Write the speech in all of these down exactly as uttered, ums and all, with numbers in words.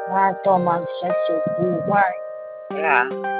Vai tomar no seu cu, vai. É.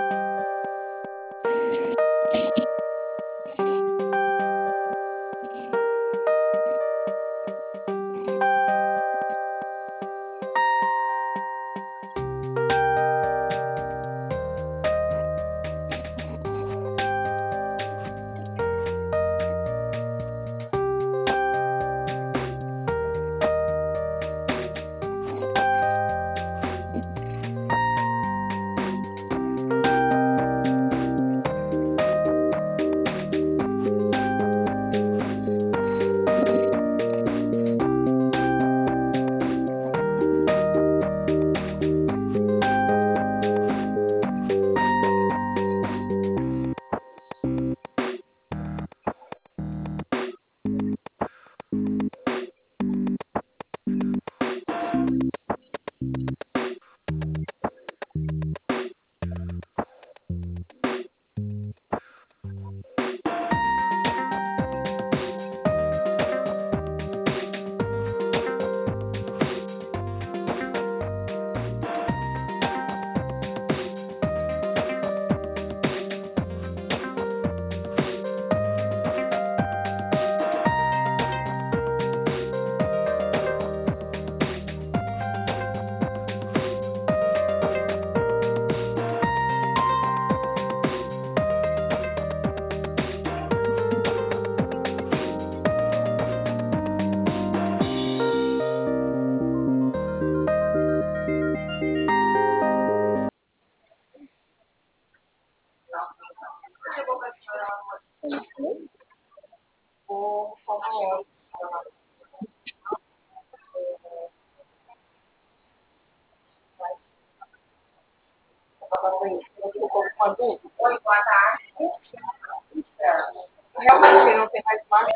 Oi, boa tarde. Realmente não tem mais marca.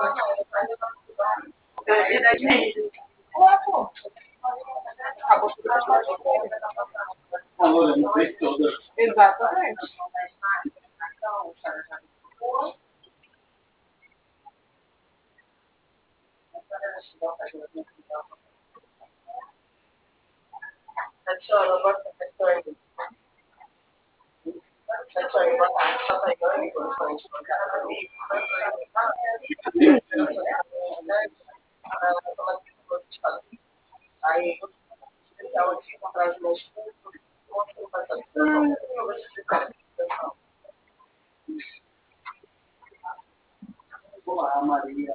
Ué, pô. Acabou tudo as marcas dele. Exatamente. Adiciona, bota pessoa aí. Adiciona, boa tarde. Só tá igual aí, quando for desbancar comigo. Aí, especial aqui, comprar os meus cursos. Mostra o passado. Eu vou te explicar. Olá, Maria.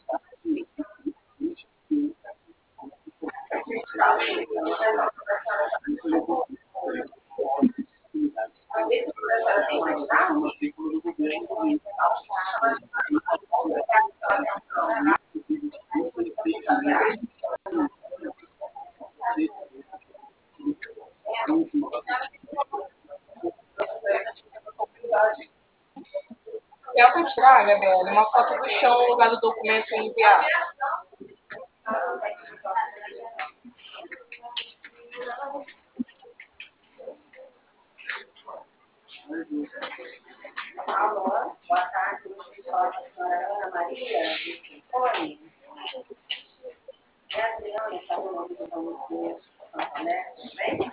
Quer que eu tirar, Gabriela, uma foto do chão no lugar do documento e enviar? Alô, boa tarde, pessoal da senhora Ana Maria, do telefone. É a Adriana, está no nome do Vamos Começo, Santo André, tudo bem?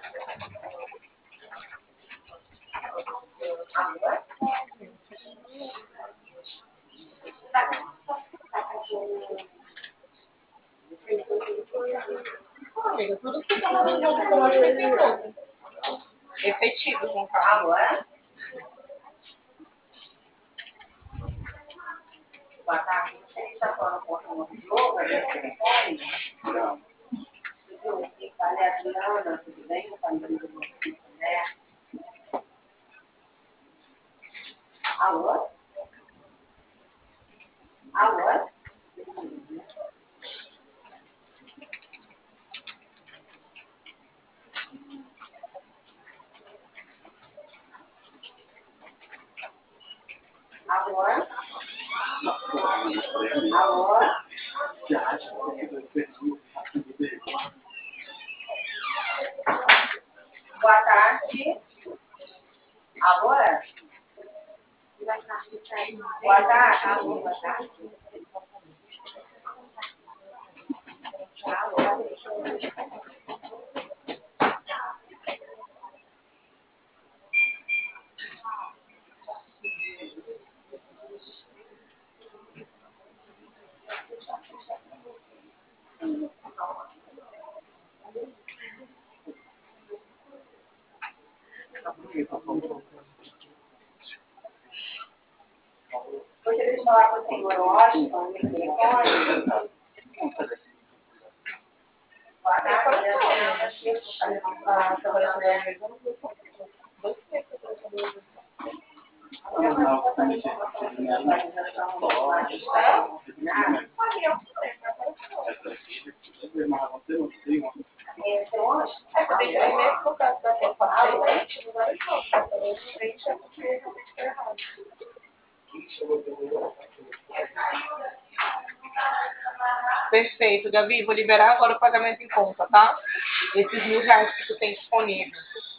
Amiga, tudo que você está falando, eu acho que tem todo. Efetivos, no caso. Alô, é? Boa tarde, você está falando com o nome de novo, é do telefone? Não. Tudo bem, é a Adriana, tudo bem? Eu falo do Santo André. Alô? Alô? Alô? Alô? Boa tarde. Alô? Boa tarde. Alô, boa tarde. Alô? Porque deixa eu falar com o senhor Washington, no telefone. Boa tarde, Adriana. A separação da igreja não foi só dois meses a separação da igreja. Eu não vou fazer informação sobre a organização do magistério. Esse hoje? É porque tem mesmo no caso da paciente, a gente não vai não, tá? Quando a gente sente é porque realmente está errado. Perfeito, Gabi, vou liberar agora o pagamento em conta, tá? Esses mil reais que tu tem disponível.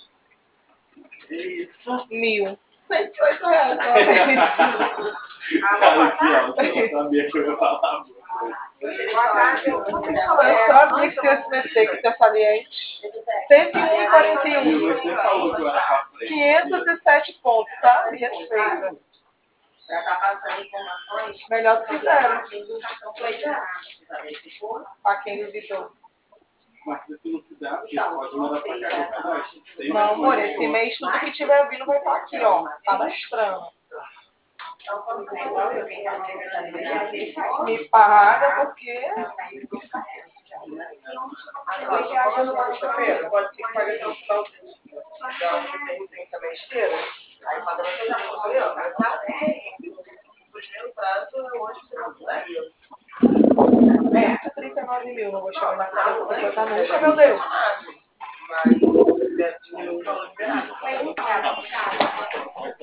Isso. Mil. cento e oito reais, uma vez. Cara, aqui, ó, você não sabia que eu ia falar. Boa tarde, eu vou Eu sabia que tu ia se meter, que tu é saliente. cento e um e quarenta e E um. você falou que eu era pra frente. quinhentos e sete pontos, tá? Via feita. Já está passando informações. Melhor do que zero. Do cartão foi zero. Já verificou? A quem duvidou. Mas se tu não quiser, você pode mandar pra cá. Não, amor, esse mês tudo que tiver vindo vai estar aqui, ó. Cadastrando. Então, quando o negócio vem da secretaria, Me paga porque. depois de agir no banco Pedro, pode ser que pague até o final do dia. Então, que tem licença besteira. Aí paga você já sou eu, né? O primeiro prazo é hoje, é trinta e nove mil, não vou chegar na casa de cinquenta nunca, meu Deus. Mas se quiser diminuir o valor liberado.